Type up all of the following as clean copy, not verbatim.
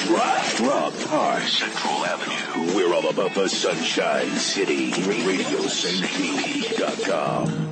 Rob Park, Central Avenue. We're all about the Sunshine City. RadioSaintPete.com.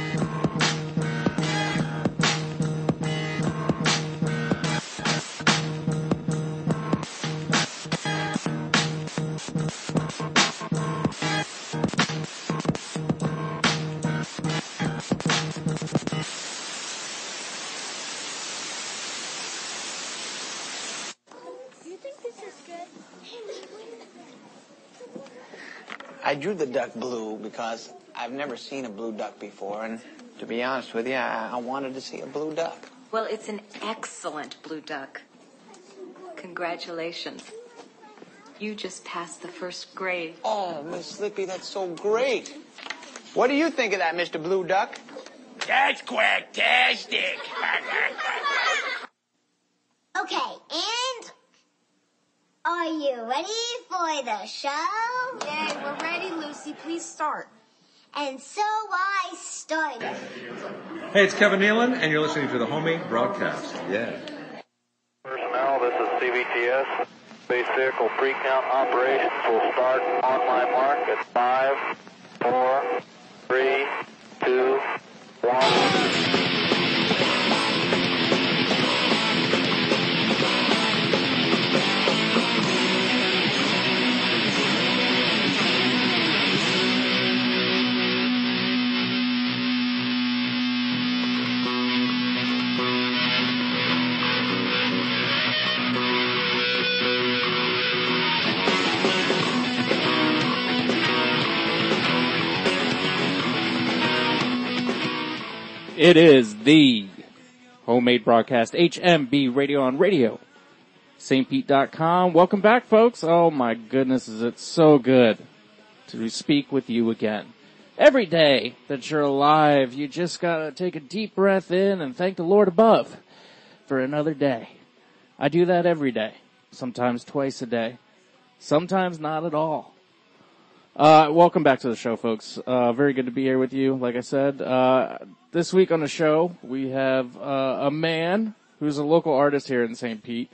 I drew the duck blue because I've never seen a blue duck before, and to be honest with you, I wanted to see a blue duck. Well, it's an excellent blue duck. Congratulations. You just passed the first grade. Oh, Miss Slippy, that's so great. What do you think of that, Mr. Blue Duck? That's quacktastic. Okay, and are you ready for the show? Yay, we're ready, Lucy. Please start. And so I started. Hey, it's Kevin Nealon, and you're listening to the Homemade Broadcast. Yeah. Personnel, this is CVTS. Space vehicle pre-count operations will start on my mark at 5, 4, 3, 2, 1. It is the Homemade Broadcast, HMB Radio on Radio, SaintPete.com. Welcome back, folks. Oh my goodness, is it so good to speak with you again. Every day that you're alive, you just gotta take a deep breath in and thank the Lord above for another day. I do that every day, sometimes twice a day, sometimes not at all. Welcome back to the show, folks. Very good to be here with you. Like I said, this week on the show, we have, a man who's a local artist here in St. Pete.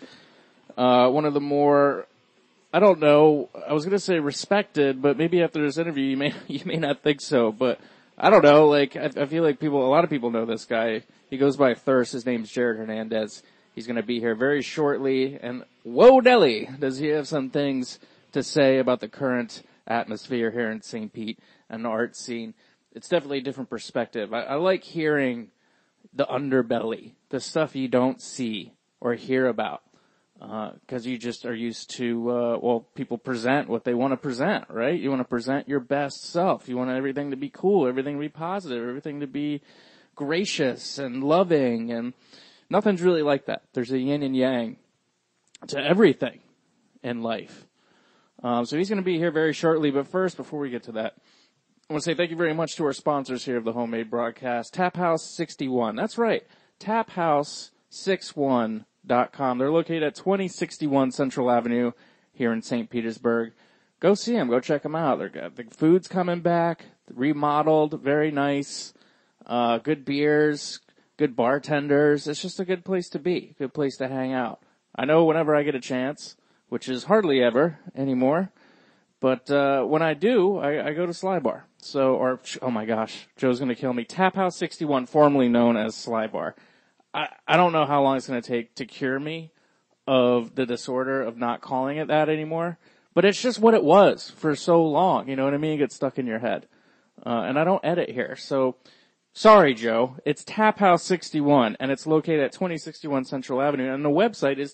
One of the more, I don't know, I was gonna say respected, but maybe after this interview you may not think so, but I don't know, like, I feel like a lot of people know this guy. He goes by Thirst. His name's Jared Hernandez. He's gonna be here very shortly, and whoa Nelly, does he have some things to say about the current atmosphere here in St. Pete and the art scene. It's definitely a different perspective. I like hearing the underbelly, the stuff you don't see or hear about, cause you just are used to, people present what they want to present, right? You want to present your best self. You want everything to be cool, everything to be positive, everything to be gracious and loving, and nothing's really like that. There's a yin and yang to everything in life. So he's going to be here very shortly, but first, before we get to that, I want to say thank you very much to our sponsors here of the Homemade Broadcast, Tap House 61. That's right, taphouse61.com. They're located at 2061 Central Avenue here in St. Petersburg. Go see them. Go check them out. The food's coming back, remodeled, very nice, good beers, good bartenders. It's just a good place to be, good place to hang out. I know whenever I get a chance, which is hardly ever anymore, but when I do, I go to Sly Bar. Oh my gosh, Joe's gonna kill me. Tap House 61, formerly known as Sly Bar. I don't know how long it's gonna take to cure me of the disorder of not calling it that anymore, but it's just what it was for so long, you know what I mean? It gets stuck in your head. And I don't edit here, so sorry, Joe. It's Tap House 61, and it's located at 2061 Central Avenue, and the website is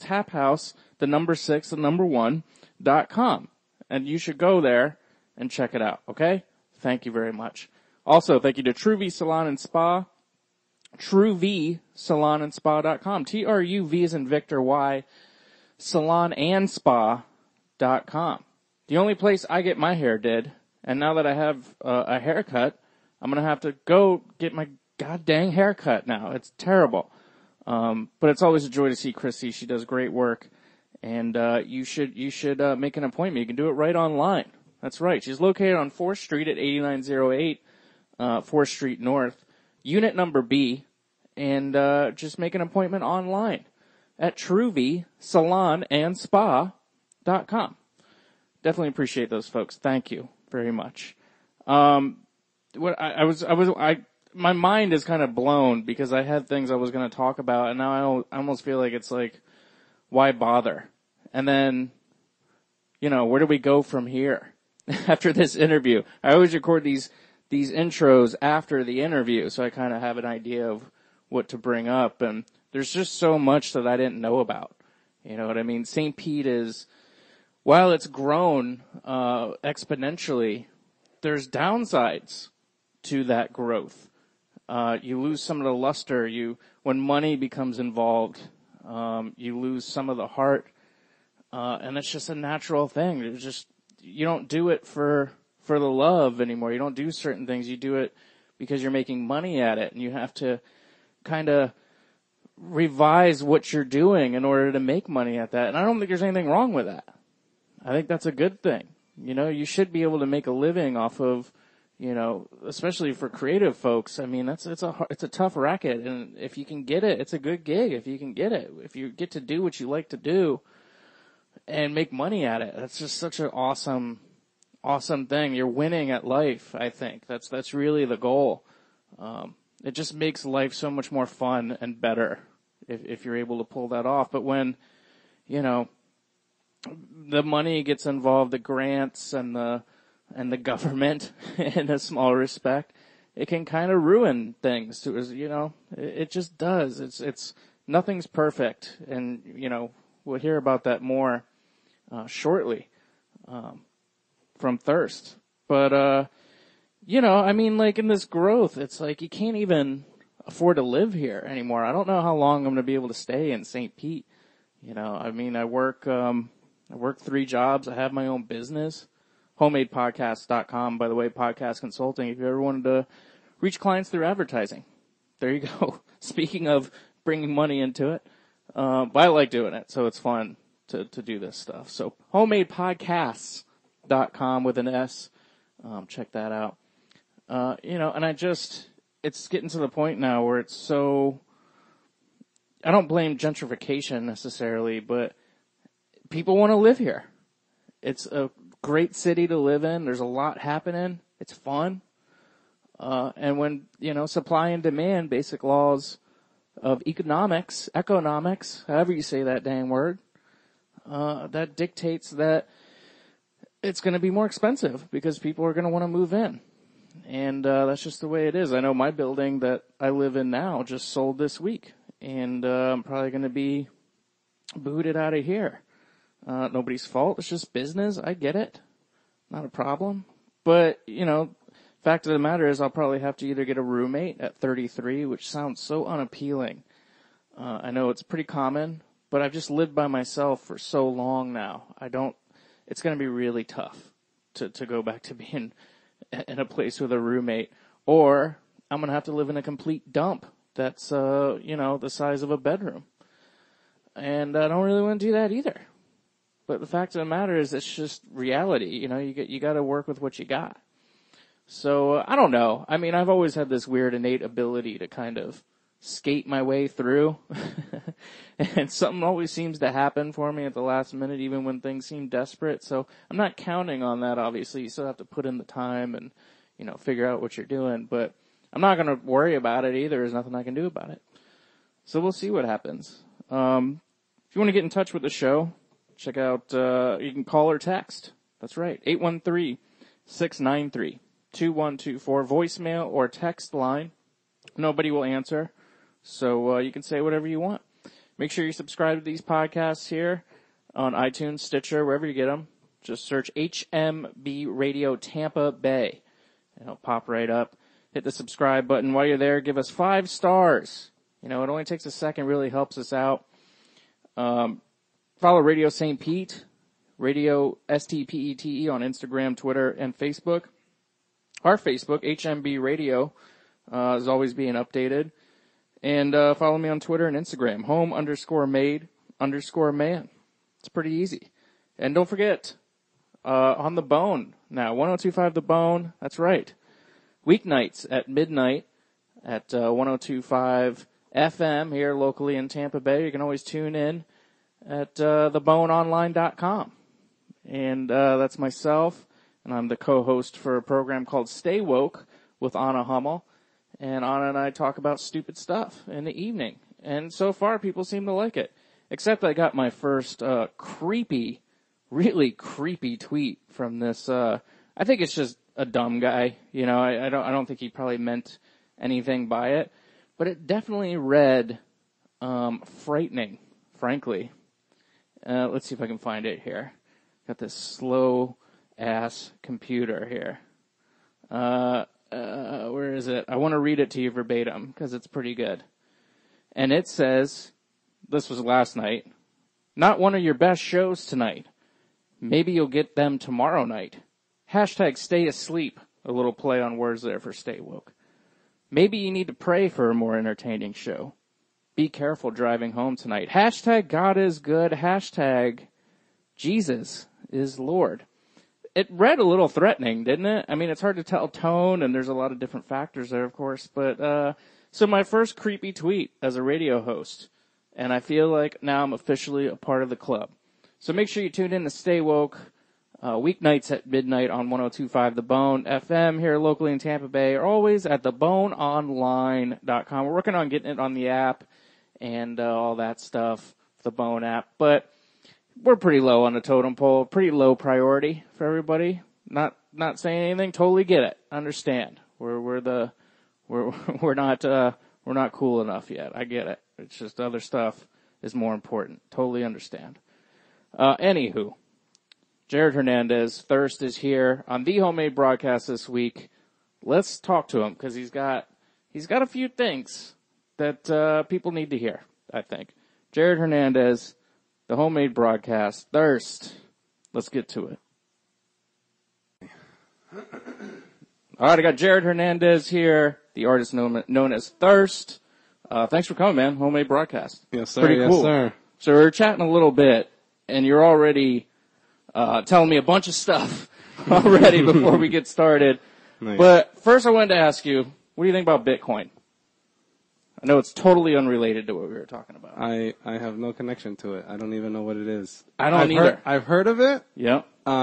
taphouse1.com. And you should go there and check it out, okay? Thank you very much. Also, thank you to True V Salon and Spa, TrueVSalonandSpa.com. TRUV as in Victor Y, salonandspa.com. The only place I get my hair did, and now that I have a haircut, I'm gonna have to go get my goddamn haircut now. It's terrible. But it's always a joy to see Chrissy. She does great work. And, you should make an appointment. You can do it right online. That's right. She's located on 4th Street at 8908, 4th Street North, unit number B, and, just make an appointment online. at Truvy Salon and Spa.com. Definitely appreciate those folks. Thank you very much. My mind is kind of blown because I had things I was going to talk about, and now I almost feel like it's like, why bother? And then, where do we go from here after this interview? I always record these intros after the interview, so I kind of have an idea of what to bring up, and there's just so much that I didn't know about. You know what I mean? St. Pete is, while it's grown exponentially, there's downsides to that growth. You lose some of the luster. When money becomes involved, you lose some of the heart, and it's just a natural thing. You don't do it for the love anymore. You don't do certain things. You do it because you're making money at it, and you have to kind of revise what you're doing in order to make money at that. And I don't think there's anything wrong with that. I think that's a good thing. You should be able to make a living off of, especially for creative folks. I mean, it's a tough racket, and if you can get it, it's a good gig. If you can get it, if you get to do what you like to do and make money at it, that's just such an awesome thing. You're winning at life. I think that's really the goal. It just makes life so much more fun and better if you're able to pull that off. But when, the money gets involved, the grants and the government in a small respect, it can kind of ruin things. It just does. It's nothing's perfect. And, we'll hear about that more, shortly, from Thirst. But, in this growth, it's like you can't even afford to live here anymore. I don't know how long I'm going to be able to stay in St. Pete. I work 3 jobs. I have my own business. Homemadepodcast.com, by the way, podcast consulting. If you ever wanted to reach clients through advertising, there you go. Speaking of bringing money into it, but I like doing it, so it's fun to do this stuff. So homemadepodcasts.com with an S. Check that out. It's getting to the point now where it's so, I don't blame gentrification necessarily, but people want to live here. It's a great city to live in. There's a lot happening. It's fun. And when, supply and demand, basic laws of economics, however you say that dang word, that dictates that it's going to be more expensive because people are going to want to move in. And that's just the way it is. I know my building that I live in now just sold this week, and I'm probably going to be booted out of here. Nobody's fault. It's just business. I get it. Not a problem. But, fact of the matter is I'll probably have to either get a roommate at 33, which sounds so unappealing. I know it's pretty common, but I've just lived by myself for so long now. It's going to be really tough to go back to being in a place with a roommate, or I'm going to have to live in a complete dump that's, the size of a bedroom. And I don't really want to do that either. But the fact of the matter is it's just reality. You got to work with what you got. So I don't know. I mean, I've always had this weird innate ability to kind of skate my way through. And something always seems to happen for me at the last minute, even when things seem desperate. So I'm not counting on that, obviously. You still have to put in the time and, figure out what you're doing. But I'm not going to worry about it either. There's nothing I can do about it. So we'll see what happens. If you want to get in touch with the show, check out, you can call or text. That's right. 813-693-2124. Voicemail or text line. Nobody will answer. So, you can say whatever you want. Make sure you subscribe to these podcasts here on iTunes, Stitcher, wherever you get them. Just search HMB Radio Tampa Bay, and it'll pop right up. Hit the subscribe button. While you're there, give us 5 stars. It only takes a second, really helps us out. Follow Radio St. Pete, Radio STPETE on Instagram, Twitter, and Facebook. Our Facebook, HMB Radio, is always being updated. And follow me on Twitter and Instagram, home_made_man. It's pretty easy. And don't forget, on the Bone now, 102.5 The Bone, that's right. Weeknights at midnight at 102.5 FM here locally in Tampa Bay. You can always tune in at theboneonline.com. And that's myself, and I'm the co-host for a program called Stay Woke with Anna Hummel. And Anna and I talk about stupid stuff in the evening. And so far, people seem to like it. Except I got my first really creepy tweet from this. I think it's just a dumb guy. You know, I don't think he probably meant anything by it. But it definitely read frightening, frankly. Let's see if I can find it here. Got this slow-ass computer here. Where is it? I want to read it to you verbatim because it's pretty good. And it says, this was last night, not one of your best shows tonight. Maybe you'll get them tomorrow night. Hashtag stay asleep. A little play on words there for stay woke. Maybe you need to pray for a more entertaining show. Be careful driving home tonight. Hashtag God is good. Hashtag Jesus is Lord. It read a little threatening, didn't it? I mean, it's hard to tell tone, and there's a lot of different factors there, of course. But so my first creepy tweet as a radio host, and I feel like now I'm officially a part of the club. So make sure you tune in to Stay Woke weeknights at midnight on 102.5 The Bone FM here locally in Tampa Bay, or always at theboneonline.com. We're working on getting it on the app and all that stuff, the Bone app, but we're pretty low on the totem pole, pretty low priority for everybody. Not saying anything, totally get it, understand. We're not cool enough yet. I get it. It's just other stuff is more important. Totally understand. Anywho, Jared Hernandez, Thirst, is here on the Homemade Broadcast this week. Let's talk to him because he's got a few things that people need to hear, I think. Jared Hernandez, the Homemade Broadcast, Thirst. Let's get to it. All right, I got Jared Hernandez here, the artist known as Thirst. Thanks for coming, man. Homemade Broadcast. Yes, sir. Pretty cool. Yes, sir. So we're chatting a little bit, and you're already telling me a bunch of stuff already before we get started. Nice. But first I wanted to ask you, what do you think about Bitcoin? I know it's totally unrelated to what we were talking about. I have no connection to it. I don't even know what it is. I don't either. I've heard of it. Yeah.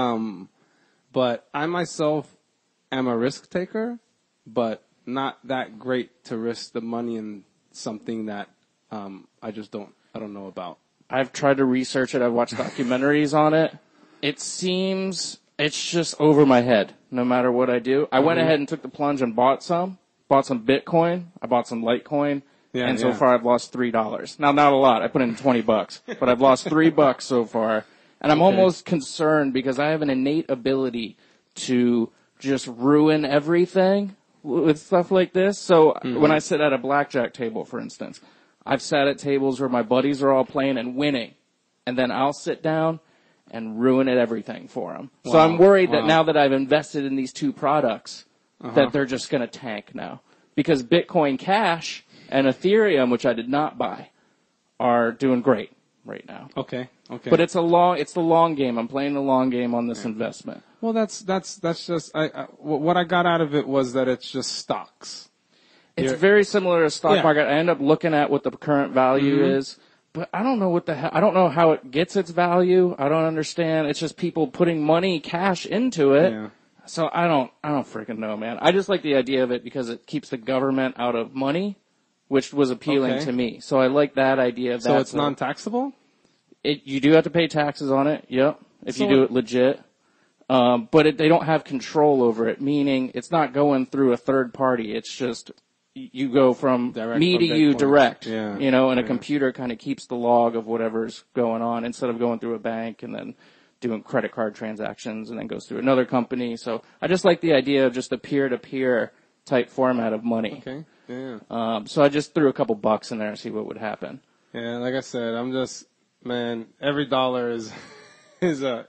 But I myself am a risk taker, but not that great to risk the money in something that I don't know about. I've tried to research it. I've watched documentaries on it. It seems it's just over my head no matter what I do. I went ahead and took the plunge and bought some Bitcoin. I bought some Litecoin. Yeah, and so far I've lost $3. Now, not a lot. I put in $20, but I've lost $3 so far. And I'm almost concerned because I have an innate ability to just ruin everything with stuff like this. So when I sit at a blackjack table, for instance, I've sat at tables where my buddies are all playing and winning. And then I'll sit down and ruin everything for them. Wow. So I'm worried that now that I've invested in these two products, that they're just going to tank now. Because Bitcoin Cash and Ethereum, which I did not buy, are doing great right now. Okay. But it's the long game. I'm playing the long game on this investment. Well, that's just, what I got out of it was that it's just stocks. It's very similar to stock market. I end up looking at what the current value is, but I don't know what the hell, I don't know how it gets its value. I don't understand. It's just people putting money, cash into it. Yeah. So I don't freaking know, man. I just like the idea of it because it keeps the government out of money, which was appealing to me. So I like that idea of that. So it's non-taxable? You do have to pay taxes on it, yep, if you do it legit. But they don't have control over it, meaning it's not going through a third party. It's just you go from me to you direct, and a computer kind of keeps the log of whatever's going on instead of going through a bank and then doing credit card transactions and then goes through another company. So I just like the idea of just a peer-to-peer type format of money. Okay. Yeah. So I just threw a couple bucks in there to see what would happen. Yeah, like I said, I'm just, man, every dollar is I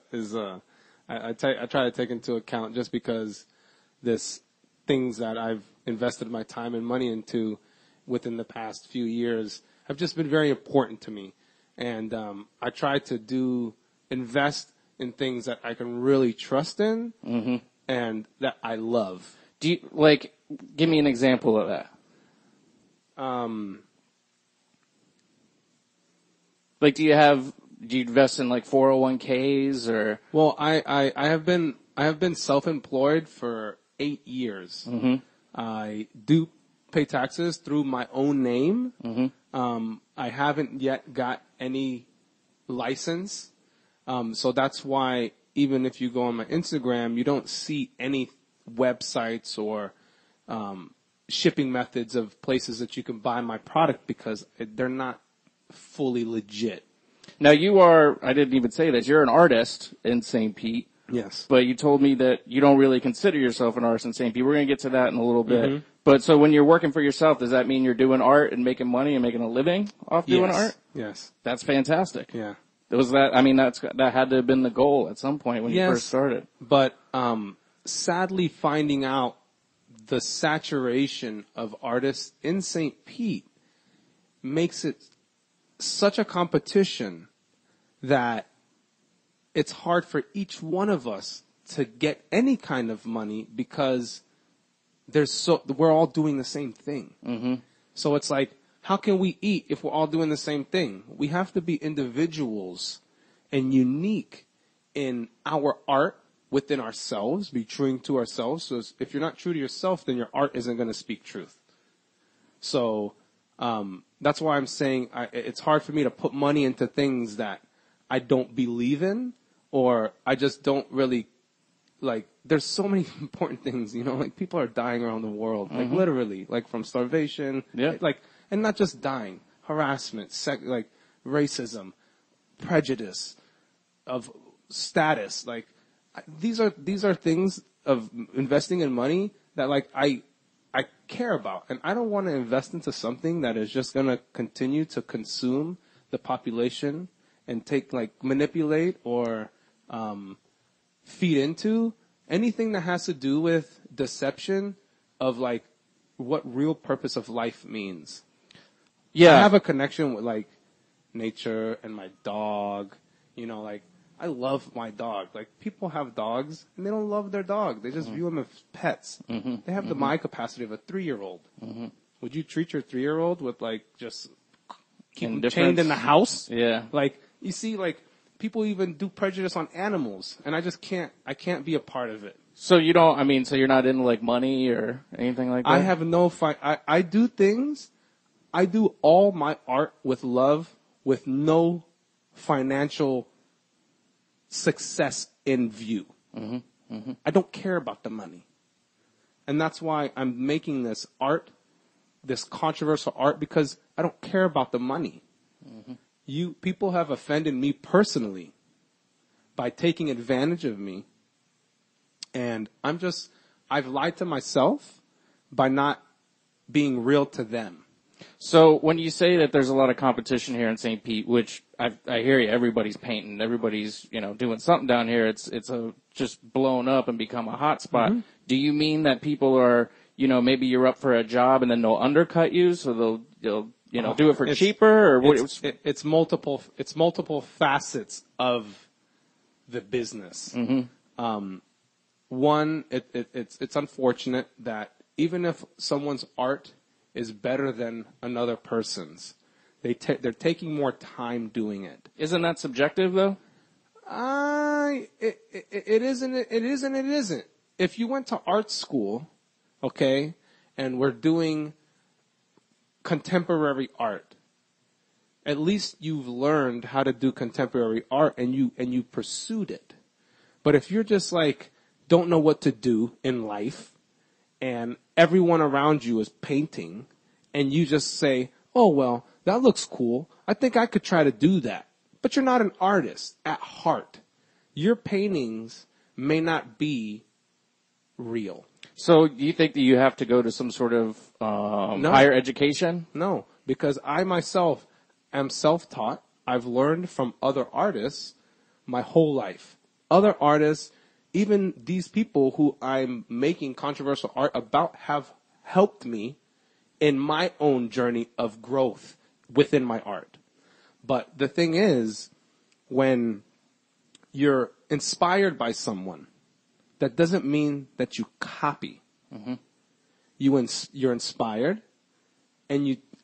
try to take into account just because this things that I've invested my time and money into within the past few years have just been very important to me. And I try to invest in things that I can really trust in and that I love. Do you, give me an example of that? Like, do you invest in like 401ks or? Well, I have been self-employed for 8 years. Mm-hmm. I do pay taxes through my own name. Mm-hmm. I haven't yet got any license. So that's why even if you go on my Instagram, you don't see any websites or shipping methods of places that you can buy my product because they're not fully legit. Now I didn't even say this, you're an artist in St. Pete. Yes. But you told me that you don't really consider yourself an artist in St. Pete. We're going to get to that in a little bit. Mm-hmm. But so when you're working for yourself, does that mean you're doing art and making money and making a living off doing art? Yes. That's fantastic. Yeah. That had to have been the goal at some point when you first started. But sadly, finding out the saturation of artists in St. Pete makes it such a competition that it's hard for each one of us to get any kind of money because we're all doing the same thing. Mm-hmm. So it's like, how can we eat if we're all doing the same thing? We have to be individuals and unique in our art within ourselves, be true to ourselves. So if you're not true to yourself, then your art isn't going to speak truth. So that's why I'm saying it's hard for me to put money into things that I don't believe in, or I just don't really, like, there's so many important things, like people are dying around the world, like literally, like from starvation, like, and not just dying, harassment, like racism, prejudice, of status, like these are things of investing in money that like I care about, and I don't want to invest into something that is just going to continue to consume the population and manipulate or feed into anything that has to do with deception of like what real purpose of life means. Yeah. I have a connection with like nature and my dog, like I love my dog. Like people have dogs and they don't love their dog. They just view them as pets. Mm-hmm. They have the mind capacity of a 3-year-old. Mm-hmm. Would you treat your 3-year-old with like just keep them chained in the house? Yeah. Like you see, like people even do prejudice on animals, and I can't be a part of it. So you don't, so you're not into like money or anything like that? I have no I do things. I do all my art with love, with no financial success in view. Mm-hmm. Mm-hmm. I don't care about the money. And that's why I'm making this art, this controversial art, because I don't care about the money. Mm-hmm. People have offended me personally by taking advantage of me. And I've lied to myself by not being real to them. So when you say that there's a lot of competition here in St. Pete, which I hear you, everybody's painting, everybody's, doing something down here. It's just blown up and become a hot spot. Mm-hmm. Do you mean that people are, maybe you're up for a job and then they'll undercut you, so they'll do it for cheaper, or what? It's multiple facets of the business. Mm-hmm. One, it's unfortunate that even if someone's art is better than another person's, they're taking more time doing it. Isn't that subjective though? It isn't. If you went to art school, okay, and we're doing contemporary art, at least you've learned how to do contemporary art and you pursued it. But if you're just like, don't know what to do in life, and everyone around you is painting, and you just say, oh, well, that looks cool. I think I could try to do that. But you're not an artist at heart. Your paintings may not be real. So do you think that you have to go to some sort of higher education? No, because I myself am self-taught. I've learned from other artists my whole life. Other artists, even these people who I'm making controversial art about, have helped me in my own journey of growth within my art. But the thing is, when you're inspired by someone, that doesn't mean that you copy. Mm-hmm. You're inspired, and you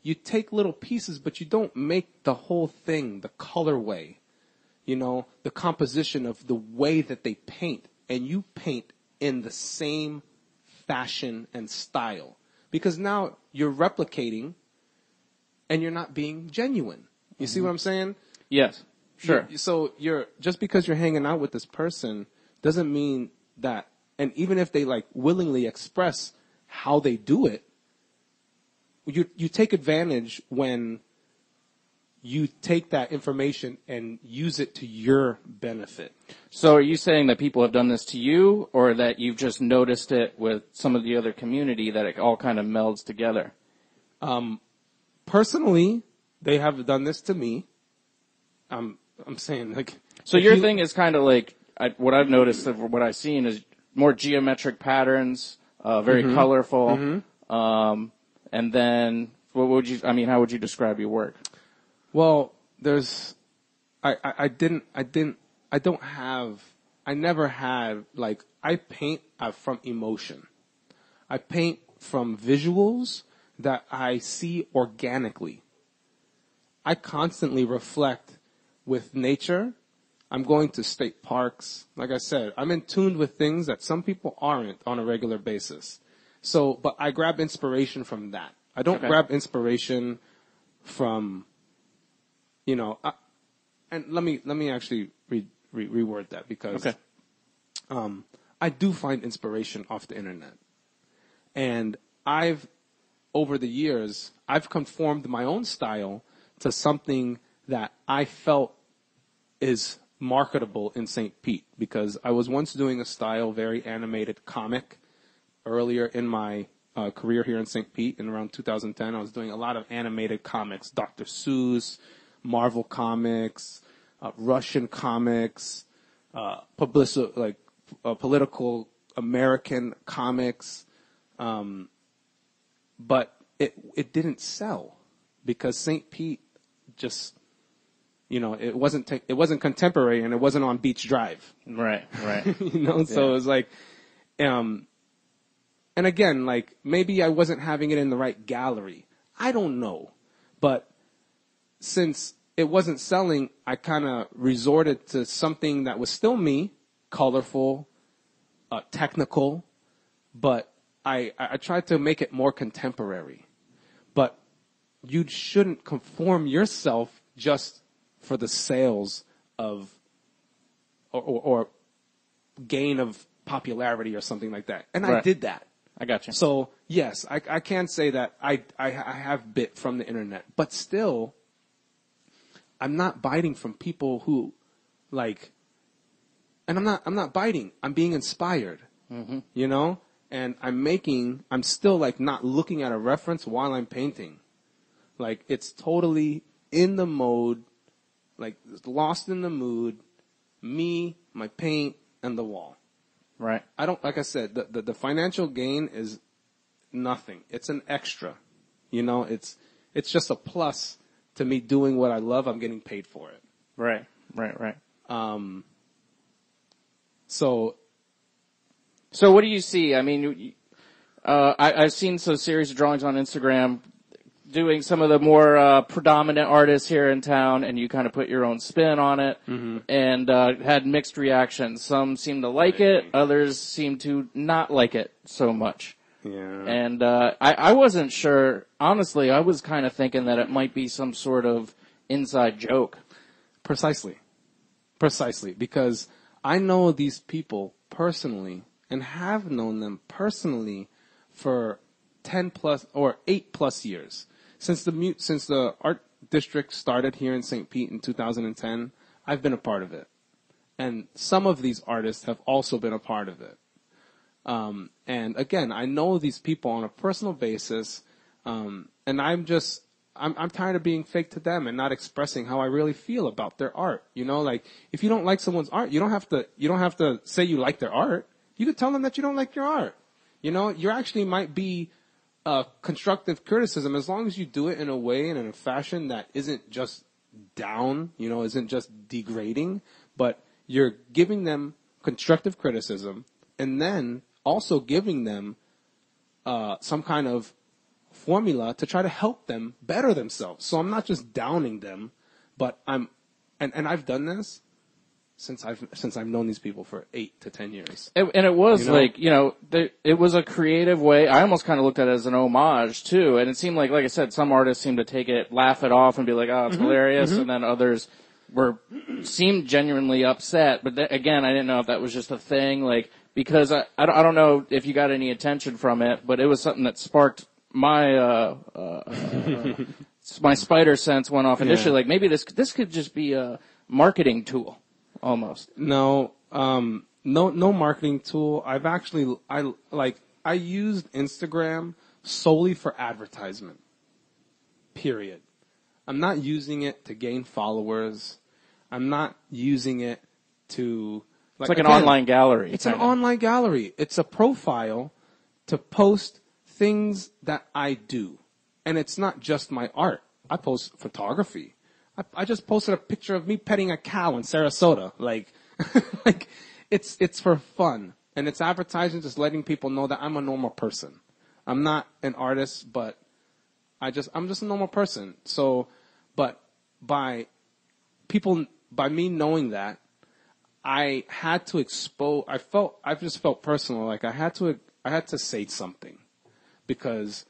you take little pieces, but you don't make the whole thing, the colorway, the composition of the way that they paint. And you paint in the same fashion and style. Because now you're replicating and you're not being genuine. You see what I'm saying? Yes. Sure. So just because you're hanging out with this person doesn't mean that, and even if they like willingly express how they do it, you take advantage when you take that information and use it to your benefit. So are you saying that people have done this to you, or that you've just noticed it with some of the other community, that it all kind of melds together? Personally, they have done this to me. I'm saying like. So your thing is kind of like, what I've noticed of what I've seen is more geometric patterns, very colorful. And then how would you describe your work? Well, I never had, like, I paint from emotion. I paint from visuals that I see organically. I constantly reflect with nature. I'm going to state parks. Like I said, I'm in tune with things that some people aren't on a regular basis. So, but I grab inspiration from that. I don't grab inspiration from, and let me actually reword that, because I do find inspiration off the internet. And over the years, I've conformed my own style to something that I felt is marketable in St. Pete, because I was once doing a style, very animated comic, earlier in my career here in St. Pete. In around 2010, I was doing a lot of animated comics, Dr. Seuss, Marvel comics, Russian comics, political American comics, but it didn't sell because St. Pete just, it wasn't contemporary, and it wasn't on Beach Drive. Right. So it was like, and again, like, maybe I wasn't having it in the right gallery. I don't know. But since it wasn't selling, I kind of resorted to something that was still me, colorful, technical, but I tried to make it more contemporary. But you shouldn't conform yourself just for the sales of or gain of popularity or something like that. And I did that. I got you. So, yes, I can say that I have bit from the internet, but still, I'm not biting from people who, like, and I'm not biting. I'm being inspired, and I'm still, like, not looking at a reference while I'm painting. Like, it's totally in the mode, like, lost in the mood, me, my paint, and the wall. Right. I don't, like I said, the financial gain is nothing. It's an extra. It's just a plus to me doing what I love. I'm getting paid for it. Right. So what do you see? I mean, I've seen some series of drawings on Instagram doing some of the more predominant artists here in town, and you kind of put your own spin on it, and had mixed reactions. Some seem to like it, others seem to not like it so much. Yeah. And I wasn't sure. Honestly, I was kind of thinking that it might be some sort of inside joke. Precisely. Because I know these people personally and have known them personally for 10 plus or 8 plus years. Since the art district started here in St. Pete in 2010, I've been a part of it. And some of these artists have also been a part of it. And again, I know these people on a personal basis, and I'm tired of being fake to them and not expressing how I really feel about their art. Like, if you don't like someone's art, you don't have to say you like their art. You could tell them that you don't like your art. You actually might be constructive criticism, as long as you do it in a way and in a fashion that isn't just down, isn't just degrading, but you're giving them constructive criticism and then also giving them some kind of formula to try to help them better themselves. So I'm not just downing them, but and I've done this since I've known these people for 8 to 10 years. And it was it was a creative way. I almost kind of looked at it as an homage too. And it seemed like I said, some artists seemed to take it, laugh it off and be like, oh, it's hilarious. And then others seemed genuinely upset. But again, I didn't know if that was just a thing, because I don't know if you got any attention from it, but it was something that sparked my, my spider sense went off initially. Like maybe this could just be a marketing tool almost. No marketing tool. I used Instagram solely for advertisement. Period. I'm not using it to gain followers. I'm not using it to... It's like an online gallery. It's an online gallery. It's a profile to post things that I do. And it's not just my art. I post photography. I just posted a picture of me petting a cow in Sarasota. It's for fun. And it's advertising, just letting people know that I'm a normal person. I'm not an artist, but I'm just a normal person. So, but by me knowing that, I had to expose, I just felt personal, like I had to say something, because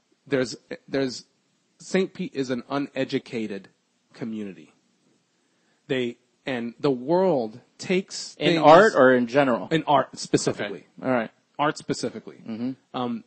St. Pete is an uneducated community. And the world takes things. In art or in general? In art specifically. Okay. All right. Art specifically. Mm-hmm.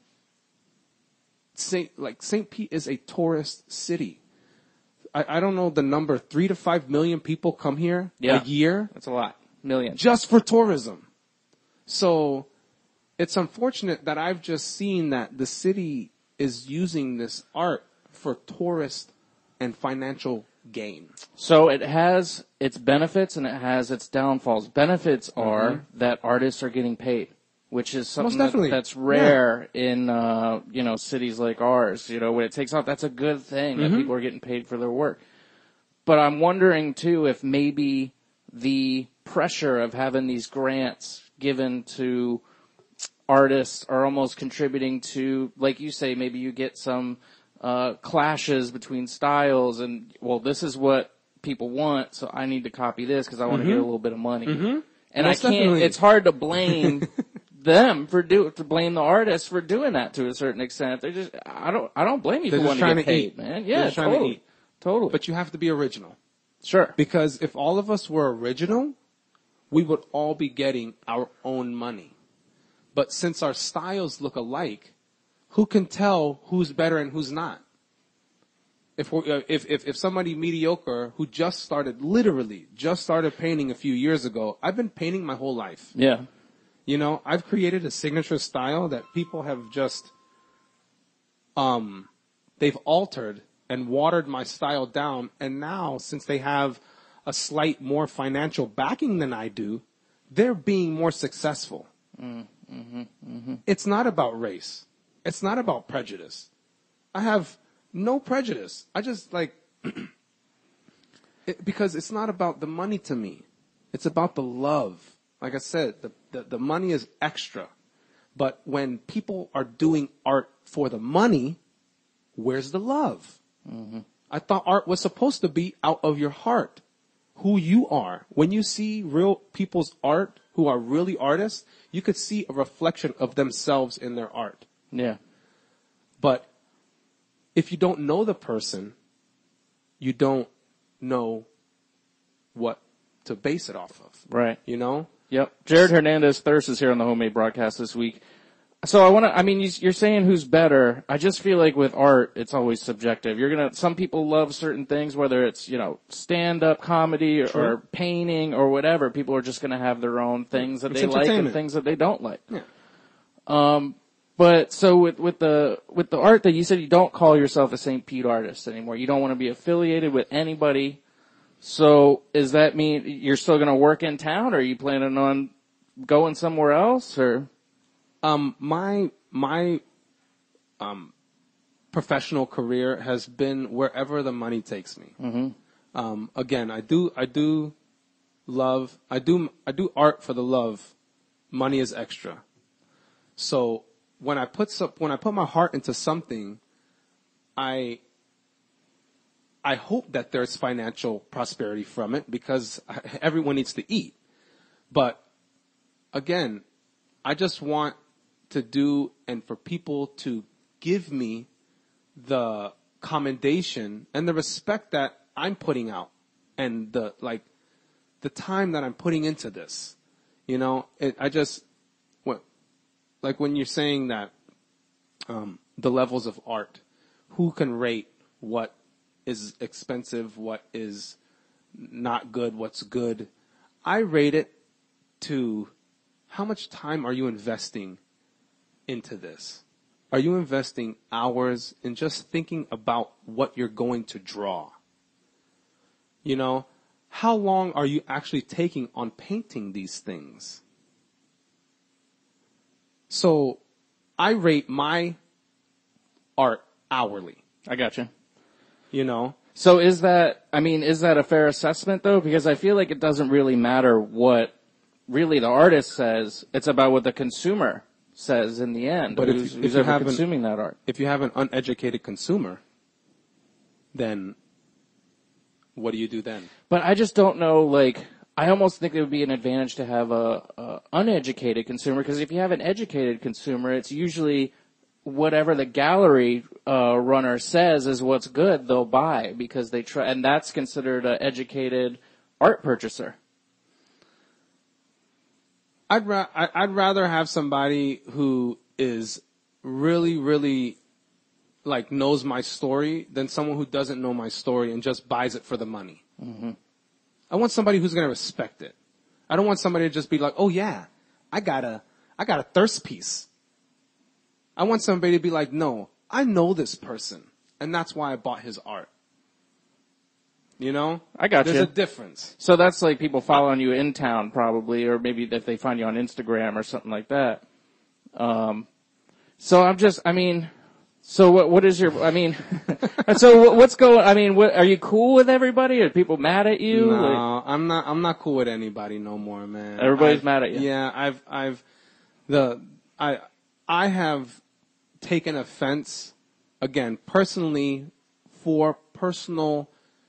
St. Pete is a tourist city. I don't know the number, 3 to 5 million people come here a year. That's a lot. Million. Just for tourism. So it's unfortunate that I've just seen that the city is using this art for tourist and financial gain. So it has its benefits and it has its downfalls. Benefits are that artists are getting paid, which is something that's rare in cities like ours. When it takes off, that's a good thing that people are getting paid for their work. But I'm wondering too if maybe the pressure of having these grants given to artists are almost contributing to, like you say, maybe you get some clashes between styles and, well, this is what people want, so I need to copy this because I want to get a little bit of money. And Most definitely. It's hard to blame them to blame the artists for doing that to a certain extent. I don't blame you for wanting to get paid, man. Yeah, totally. But you have to be original. Sure. Because if all of us were original, we would all be getting our own money. But since our styles look alike, who can tell who's better and who's not? If somebody mediocre who just started painting a few years ago, I've been painting my whole life. Yeah. I've created a signature style that people have just, they've altered and watered my style down. And now, since they have a slight more financial backing than I do, they're being more successful. It's not about race. It's not about prejudice. I have no prejudice. I just because it's not about the money to me. It's about the love. Like I said, the money is extra. But when people are doing art for the money, where's the love? I thought art was supposed to be out of your heart, who you are. When you see real people's art who are really artists, you could see a reflection of themselves in their art. Yeah. But if you don't know the person, you don't know what to base it off of. Right. Yep. Jared Hernandez Thirst is here on the Homemade Broadcast this week. So you're saying who's better. I just feel like with art, it's always subjective. Some people love certain things, whether it's, stand-up comedy or painting or whatever. People are just going to have their own things that they like and things that they don't like. Yeah. But so with the art that you said, you don't call yourself a St. Pete artist anymore. You don't want to be affiliated with anybody. So does that mean you're still going to work in town, or are you planning on going somewhere else, or? My professional career has been wherever the money takes me. Again, I do art for the love. Money is extra. So when I put my heart into something, I hope that there's financial prosperity from it because everyone needs to eat. But again, I just want to do and for people to give me the commendation and the respect that I'm putting out and the time that I'm putting into this. You know, like when you're saying that the levels of art, who can rate what is expensive, what is not good, what's good? I rate it to how much time are you investing into this? Are you investing hours in just thinking about what you're going to draw? You know, how long are you actually taking on painting these things? So I rate my art hourly. I gotcha. You know? So is that a fair assessment though? Because I feel like it doesn't really matter what really the artist says. It's about what the consumer says in the end. But who's you ever consuming that art. If you have an uneducated consumer, then what do you do then? But I just don't know, like, I almost think it would be an advantage to have a uneducated consumer, because if you have an educated consumer, it's usually whatever the gallery runner says is what's good, they'll buy, because they try, and that's considered an educated art purchaser. I'd rather have somebody who is really, really, like, knows my story than someone who doesn't know my story and just buys it for the money. Mm-hmm. I want somebody who's going to respect it. I don't want somebody to just be like, oh yeah, I got a thirst piece. I want somebody to be like, no, I know this person, and that's why I bought his art. You know? I got you. There's a difference. So that's like people following you in town probably, or maybe if they find you on Instagram or something like that. So I'm just, so what is your, so what's going, are you cool with everybody? Are people mad at you? No, I'm not cool with anybody no more, man. Everybody's mad at you. Yeah, I have taken offense, again, personally, for personal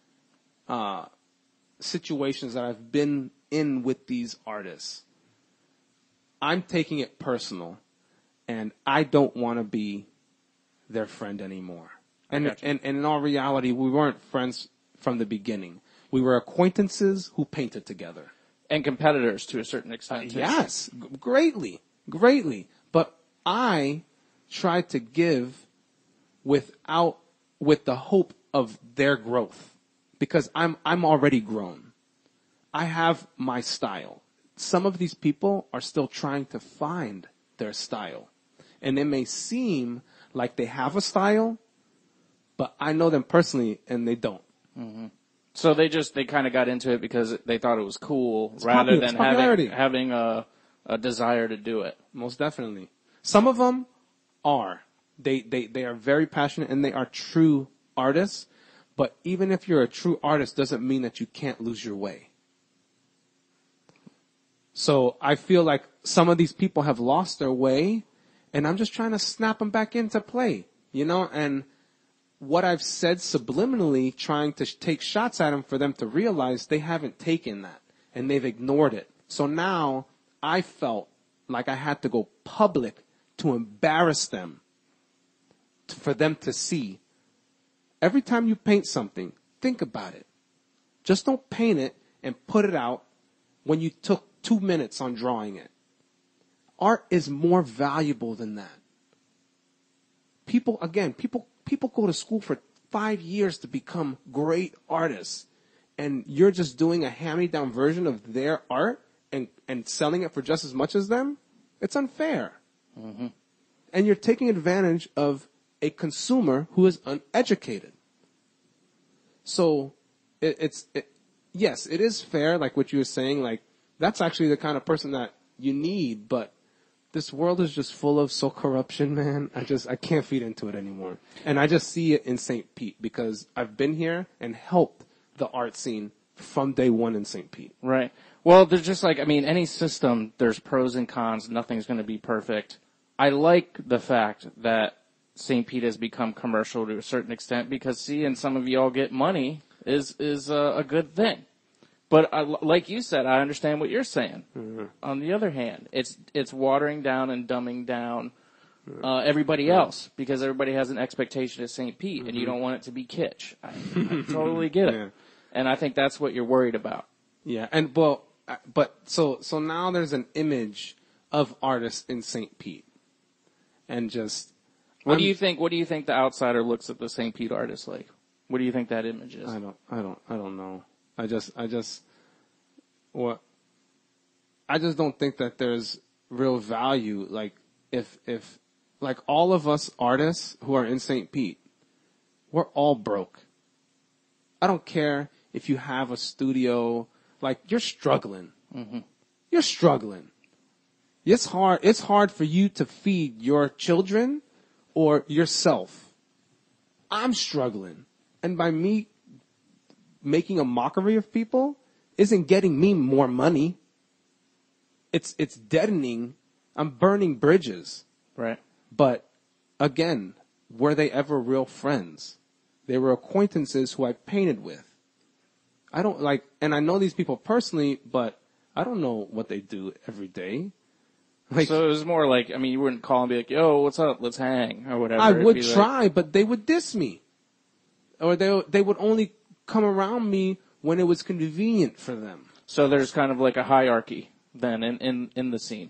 situations that I've been in with these artists. I'm taking it personal, and I don't want to be their friend anymore. And in all reality, we weren't friends from the beginning. We were acquaintances who painted together. And competitors to a certain extent. Yes, greatly. But I tried to give with the hope of their growth, because I'm already grown. I have my style. Some of these people are still trying to find their style. And it may seem like they have a style, but I know them personally and they don't. Mm-hmm. So they kind of got into it because they thought it was cool rather than having a desire to do it. Most definitely. Some of them are. They are very passionate and they are true artists. But even if you're a true artist, doesn't mean that you can't lose your way. So I feel like some of these people have lost their way, and I'm just trying to snap them back into play, you know? And what I've said subliminally, trying to take shots at them for them to realize they haven't taken that, and they've ignored it. So now I felt like I had to go public to embarrass them, for them to see. Every time you paint something, think about it. Just don't paint it and put it out when you took 2 minutes on drawing it. Art is more valuable than that. People go to school for 5 years to become great artists, and you're just doing a hand-me-down version of their art and selling it for just as much as them? It's unfair. Mm-hmm. And you're taking advantage of a consumer who is uneducated. So yes, it is fair, like what you were saying, like that's actually the kind of person that you need, but this world is just full of corruption, man. I can't feed into it anymore. And I just see it in St. Pete because I've been here and helped the art scene from day one in St. Pete. Right. Well, there's just any system, there's pros and cons. Nothing's going to be perfect. I like the fact that St. Pete has become commercial to a certain extent because seeing some of y'all get money is a good thing. But like you said, I understand what you're saying. Mm-hmm. On the other hand, it's watering down and dumbing down everybody else because everybody has an expectation of St. Pete, and you don't want it to be kitsch. I totally get it, and I think that's what you're worried about. Yeah, and so now there's an image of artists in St. Pete, and just what do you think the outsider looks at the St. Pete artist like? What do you think that image is? I don't know. I just don't think that there's real value. Like if like all of us artists who are in St. Pete, we're all broke. I don't care if you have a studio, like you're struggling. Mm-hmm. You're struggling. It's hard for you to feed your children or yourself. I'm struggling. And by me making a mockery of people isn't getting me more money. It's deadening. I'm burning bridges. Right. But again, were they ever real friends? They were acquaintances who I painted with. I don't like, and I know these people personally, but I don't know what they do every day. Like, so it was more like, I mean, you wouldn't call and be like, yo, what's up? Let's hang or whatever. I would try, but they would diss me. Or they would only come around me when it was convenient for them. So there's kind of like a hierarchy then in the scene.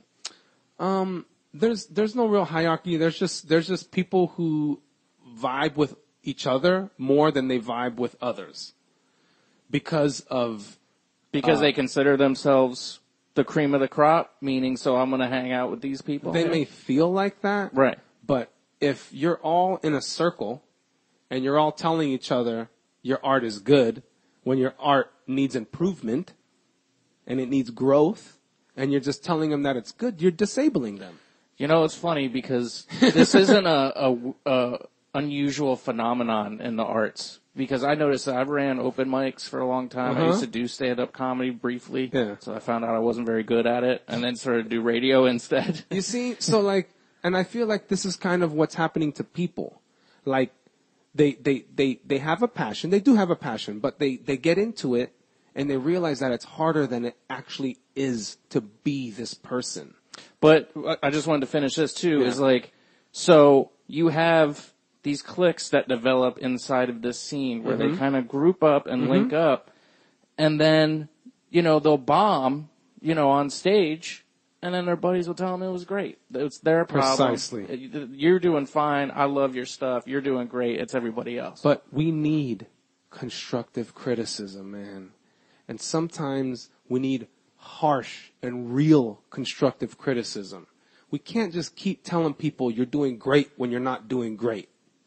There's no real hierarchy. There's just people who vibe with each other more than they vibe with others. Because they consider themselves the cream of the crop, meaning so I'm going to hang out with these people. They may feel like that. Right. But if you're all in a circle and you're all telling each other your art is good when your art needs improvement and it needs growth and you're just telling them that it's good, you're disabling them. You know, it's funny because this isn't a unusual phenomenon in the arts. Because I noticed that I've ran open mics for a long time. I used to do stand-up comedy briefly. Yeah. So I found out I wasn't very good at it and then started to do radio instead. You see, so like, and I feel like this is kind of what's happening to people. Like, they have a passion. They do have a passion, but they get into it and they realize that it's harder than it actually is to be this person. But I just wanted to finish this too, is like, so you have these cliques that develop inside of this scene where they kind of group up and link up, and then, you know, they'll bomb, you know, on stage, and then their buddies will tell them it was great. It's their problem. Precisely. You're doing fine. I love your stuff. You're doing great. It's everybody else. But we need constructive criticism, man. And sometimes we need harsh and real constructive criticism. We can't just keep telling people you're doing great when you're not doing great.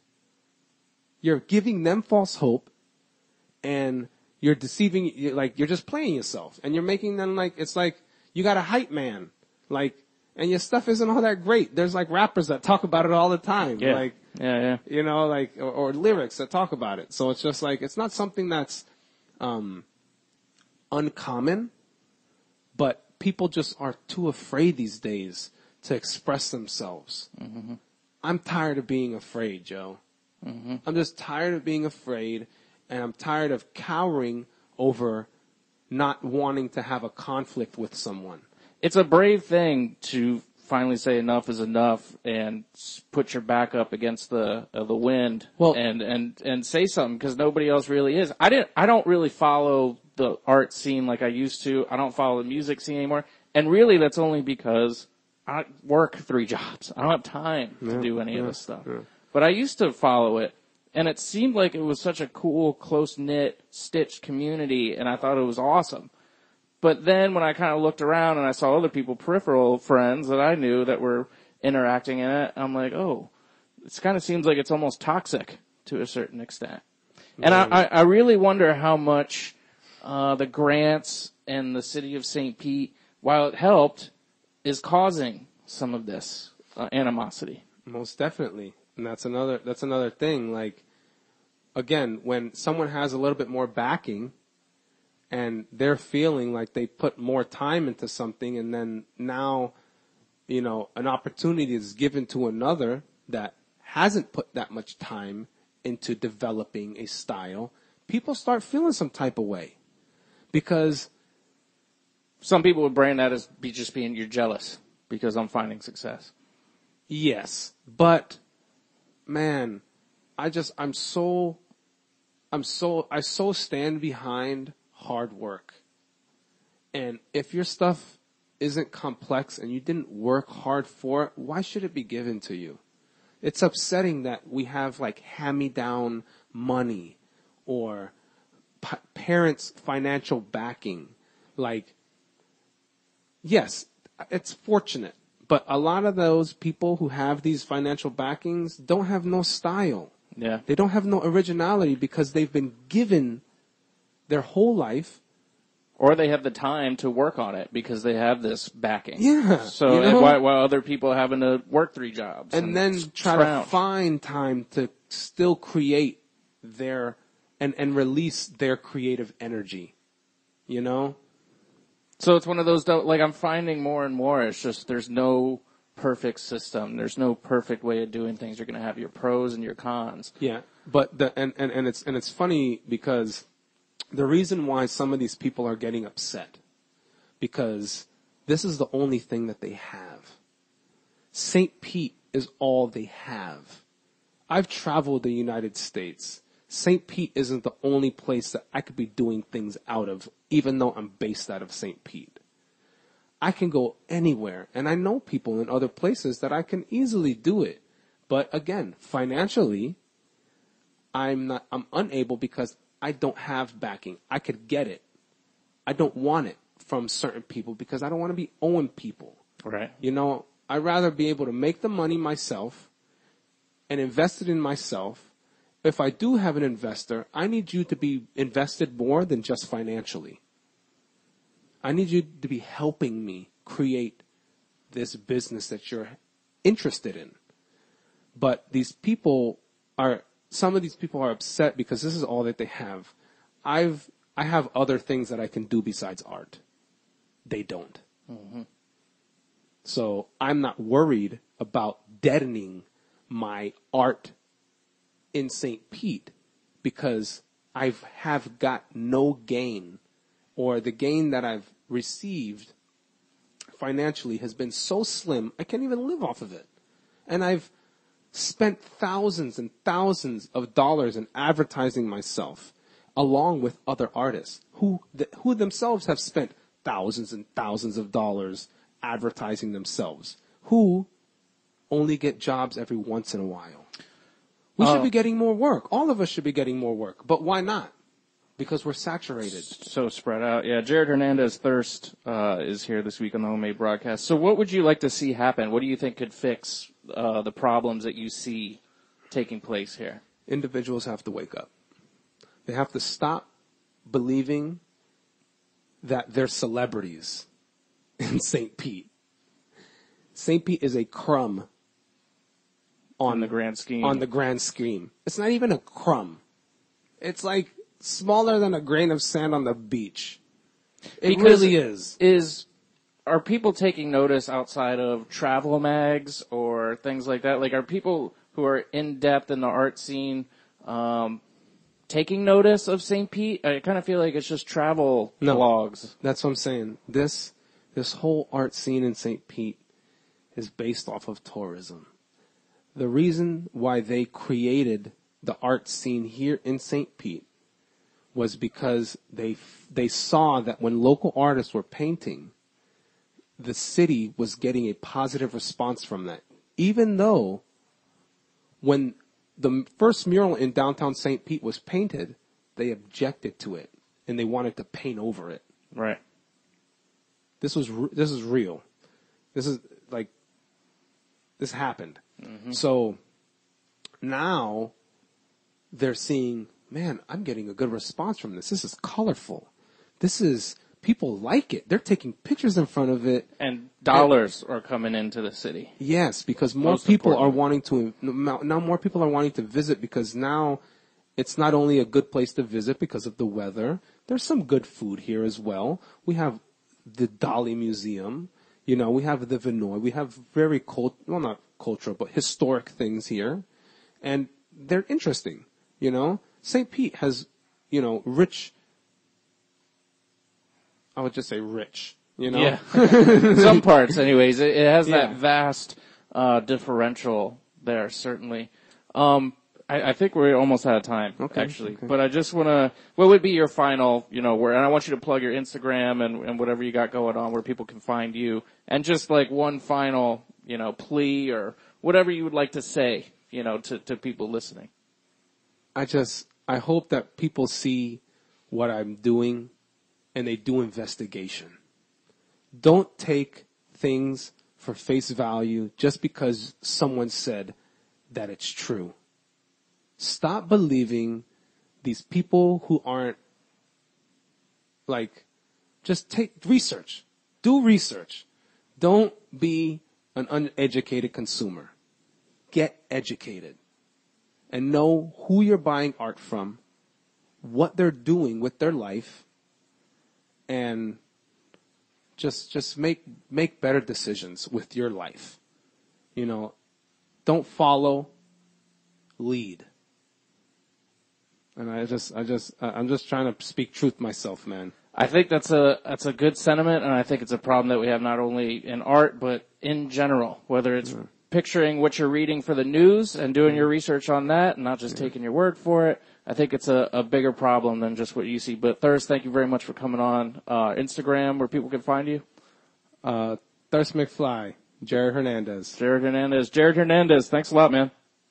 You're giving them false hope, and you're deceiving, you're just playing yourself, and you're making them it's like you got a hype man, and your stuff isn't all that great. There's rappers that talk about it all the time, yeah. You know, or lyrics that talk about it. So it's just it's not something that's uncommon, but people just are too afraid these days to express themselves. Mm-hmm. I'm tired of being afraid, Joe. Mm-hmm. I'm just tired of being afraid, and I'm tired of cowering over not wanting to have a conflict with someone. It's a brave thing to finally say enough is enough and put your back up against the wind and say something, because nobody else really is. I don't really follow the art scene like I used to. I don't follow the music scene anymore, and really that's only because I work 3 jobs. I don't have time to do any of this stuff. Yeah. But I used to follow it, and it seemed like it was such a cool, close-knit, stitched community, and I thought it was awesome. But then when I kind of looked around and I saw other people, peripheral friends that I knew that were interacting in it, I'm like, oh, it kind of seems like it's almost toxic to a certain extent. And I really wonder how much the grants and the city of St. Pete, while it helped, is causing some of this animosity. Most definitely. And that's another thing. Again, when someone has a little bit more backing and they're feeling like they put more time into something, and then now, you know, an opportunity is given to another that hasn't put that much time into developing a style, people start feeling some type of way. Because some people would brand that as just being you're jealous because I'm finding success. Yes, but man, I so stand behind hard work. And if your stuff isn't complex and you didn't work hard for it, why should it be given to you? It's upsetting that we have like hand-me-down money or parents' financial backing. Like, yes, it's fortunate, but a lot of those people who have these financial backings don't have no style. Yeah. They don't have no originality because they've been given their whole life. Or they have the time to work on it because they have this backing. Yeah. So while other people are having to work 3 jobs. And then try to find time to still create their, and release their creative energy. You know? So it's one of those, like I'm finding more and more, it's just there's no perfect system. There's no perfect way of doing things. You're going to have your pros and your cons. Yeah. But it's funny because the reason why some of these people are getting upset, because this is the only thing that they have. St. Pete is all they have. I've traveled the United States. St. Pete isn't the only place that I could be doing things out of, even though I'm based out of St. Pete. I can go anywhere, and I know people in other places that I can easily do it. But again, financially, I'm unable because I don't have backing. I could get it. I don't want it from certain people because I don't want to be owing people. Right. You know, I'd rather be able to make the money myself and invest it in myself. If I do have an investor, I need you to be invested more than just financially. I need you to be helping me create this business that you're interested in. But some of these people are upset because this is all that they have. I have other things that I can do besides art. They don't. Mm-hmm. So I'm not worried about deadening my art in St. Pete because I have got no gain, or the gain that I've received financially has been so slim I can't even live off of it. And I've spent thousands and thousands of dollars in advertising myself along with other artists who themselves have spent thousands and thousands of dollars advertising themselves, who only get jobs every once in a while. We should be getting more work. All of us should be getting more work. But why not? Because we're saturated. So spread out. Yeah, Jared Hernandez Thirst is here this week on the Homemade Broadcast. So what would you like to see happen? What do you think could fix the problems that you see taking place here? Individuals have to wake up. They have to stop believing that they're celebrities in St. Pete. St. Pete is a crumb on the grand scheme. On the grand scheme. It's not even a crumb. It's like smaller than a grain of sand on the beach. It really is. Are people taking notice outside of travel mags or things like that? Like, are people who are in depth in the art scene taking notice of St. Pete? I kind of feel like it's just travel blogs. That's what I'm saying. This whole art scene in St. Pete is based off of tourism. The reason why they created the art scene here in St. Pete was because they saw that when local artists were painting, the city was getting a positive response from that. Even though when the first mural in downtown St. Pete was painted, they objected to it and they wanted to paint over it. Right. This is real. This happened. Mm-hmm. So now they're seeing, man, I'm getting a good response from this. This is colorful. People like it. They're taking pictures in front of it. And dollars are coming into the city. Yes, because more people are wanting to visit, because now it's not only a good place to visit because of the weather. There's some good food here as well. We have the Dali Museum. You know, we have the Vinoy. We have very not cultural, but historic things here. and they're interesting, you know. St. Pete has, you know, rich, I would just say rich, you know. Yeah. Some parts, anyways. It has that vast differential there, certainly. I think we're almost out of time, actually. Okay. But I just want to, what would be your final, you know, and I want you to plug your Instagram and whatever you got going on where people can find you. And just like one final, you know, plea or whatever you would like to say, you know, to people listening. I hope that people see what I'm doing and they do investigation. Don't take things for face value just because someone said that it's true. Stop believing these people who aren't, like, just take research. Do research. Don't be an uneducated consumer. Get educated. And know who you're buying art from, what they're doing with their life, and just make better decisions with your life. You know, don't follow, lead. And I'm just trying to speak truth myself, man. I think that's a good sentiment, and I think it's a problem that we have not only in art, but in general, whether it's picturing what you're reading for the news and doing your research on that and not just taking your word for it. I think it's a bigger problem than just what you see. But Thirst, thank you very much for coming on. Instagram, where people can find you? Thirst McFly, Jared Hernandez. Jared Hernandez, thanks a lot, man.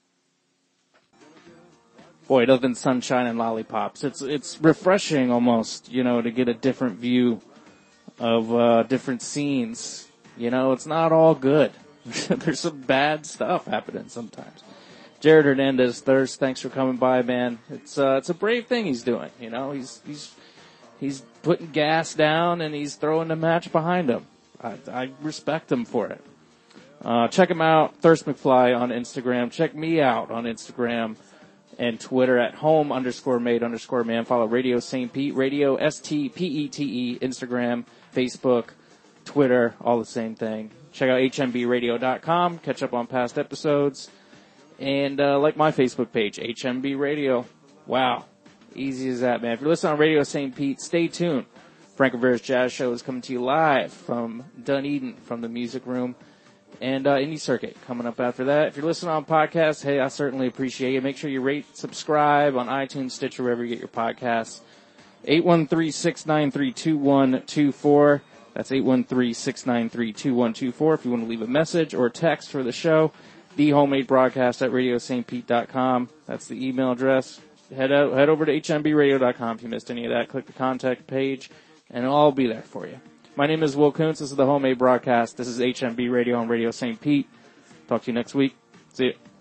Boy, other than sunshine and lollipops, it's refreshing almost, you know, to get a different view of different scenes. You know, it's not all good. There's some bad stuff happening sometimes. Jared Hernandez, Thirst, thanks for coming by, man. It's a brave thing he's doing. You know, he's putting gas down and he's throwing the match behind him. I respect him for it. Check him out, Thirst McFly on Instagram. Check me out on Instagram and Twitter at home_made_man. Follow Radio St. Pete, Radio STPETE, Instagram, Facebook, Twitter, all the same thing. Check out hmbradio.com, catch up on past episodes, and like my Facebook page, HMB Radio. Wow, easy as that, man. If you're listening on Radio St. Pete, stay tuned. Frank Rivera's Jazz Show is coming to you live from Dunedin, from the Music Room, and Indie Circuit coming up after that. If you're listening on podcasts, hey, I certainly appreciate it. Make sure you rate, subscribe on iTunes, Stitcher, wherever you get your podcasts. 813-693-2124. That's 813-693-2124 if you want to leave a message or text for the show. TheHomemadeBroadcast@RadioSt.Pete.com. That's the email address. Head over to HMBRadio.com if you missed any of that. Click the contact page, and it'll all be there for you. My name is Will Kuntz. This is the Homemade Broadcast. This is HMB Radio on Radio St. Pete. Talk to you next week. See you.